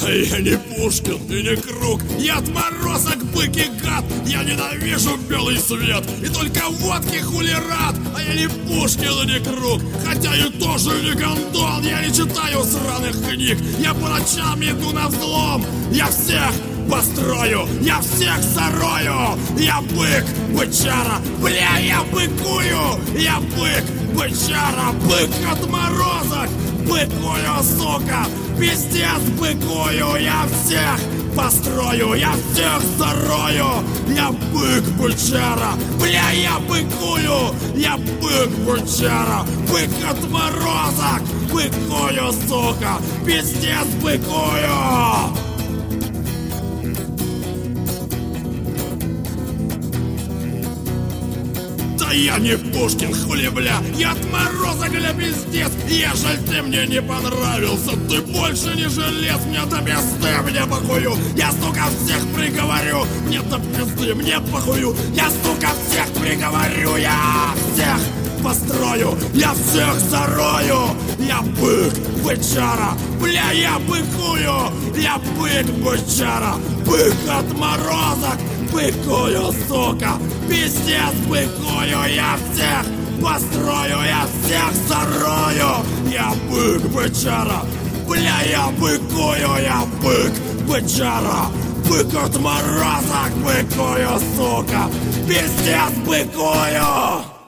Я не Пушкин и не Круг, я отморозок, бык и гад. Я ненавижу белый свет и только водки хули рад. А я не Пушкин и не Круг, хотя и тоже не гондон. Я не читаю сраных книг, я по ночам иду на взлом. Я всех построю, я всех зарою. Я бык, бычара, бля, я быкую. Я бык, бычара, бык отморозок. Быкую, сука, пиздец быкую. Я всех построю, я всех зарою. Я бык, бычара, бля, я быкую. Я бык, бычара, бык отморозок. Быкую, сука, пиздец быкую. Я не Пушкин, хули, бля, я отморозок, бля, пиздец. Ежель ты мне не понравился, ты больше не желез. Мне до пизды, мне похую, я, сука, всех приговорю. Мне до пизды, мне похую, я, сука, всех приговорю. Я всех построю, я всех зарою. Я бык, бычара, бля, я быкую. Я бык, бычара, бык отморозок. Быкую, сука, пиздец быкую. Я всех построю, я всех зарою. Я бык, бычара, бля, я быкую. Я бык, бычара, бык отморозок. Быкую, сука, пиздец быкую.